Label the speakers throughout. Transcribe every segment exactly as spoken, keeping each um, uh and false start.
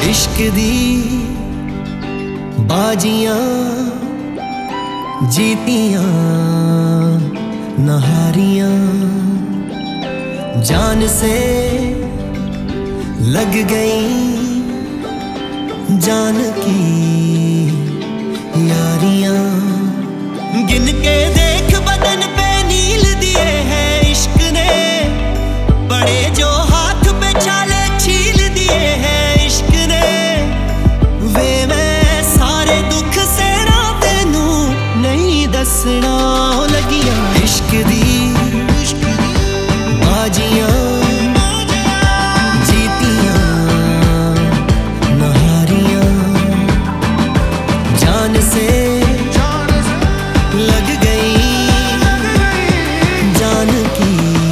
Speaker 1: इश्क दी बाजियां जीतियां नहारियां जान से लग गई जान की यारियां। गिन के देख बदन पे नील दिए हैं इश्क ने, बड़े जो हाथ पे छाले छील दिए हैं इश्क ने। वे मैं सारे दुख सेना तेनू नहीं दसना लगियां। इश्क दी बाजियां जीतियां नहारियां जान से लग गई जान की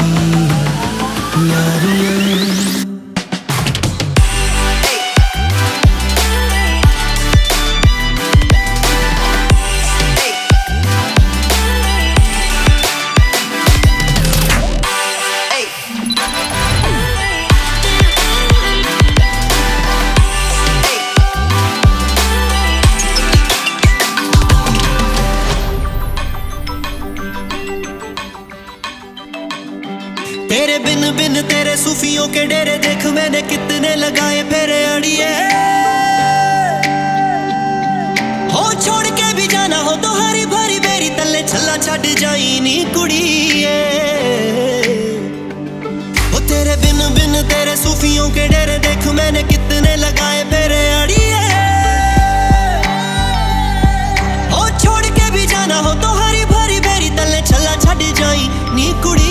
Speaker 1: यारियां। तेरे बिन बिन तेरे सूफियों के डेरे देख मैंने कितने लगाए फेरे अड़िए। हो छोड़ के भी जाना हो तो हरी भरी बेरी तले छल्ला छड़ जाई नी कुड़िए। हो तेरे बिन बिन तेरे सूफियों के डेरे देख मैंने कितने लगाए फेरे अड़िए। हो छोड़ के भी जाना हो तो हरी भरी बेरी तले छल्ला छड़ जाई नी कुड़िए।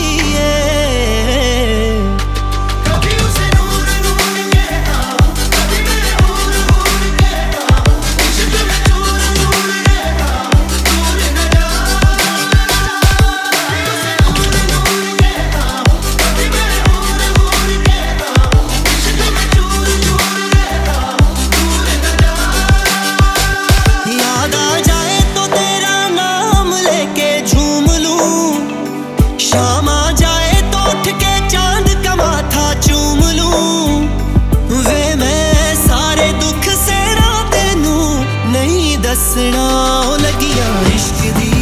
Speaker 1: शाम आ जाए तो उठ के चांद का माथा चूम लूं। वे मैं सारे दुख सेना तेनू नहीं दसना लगियां। इश्क दी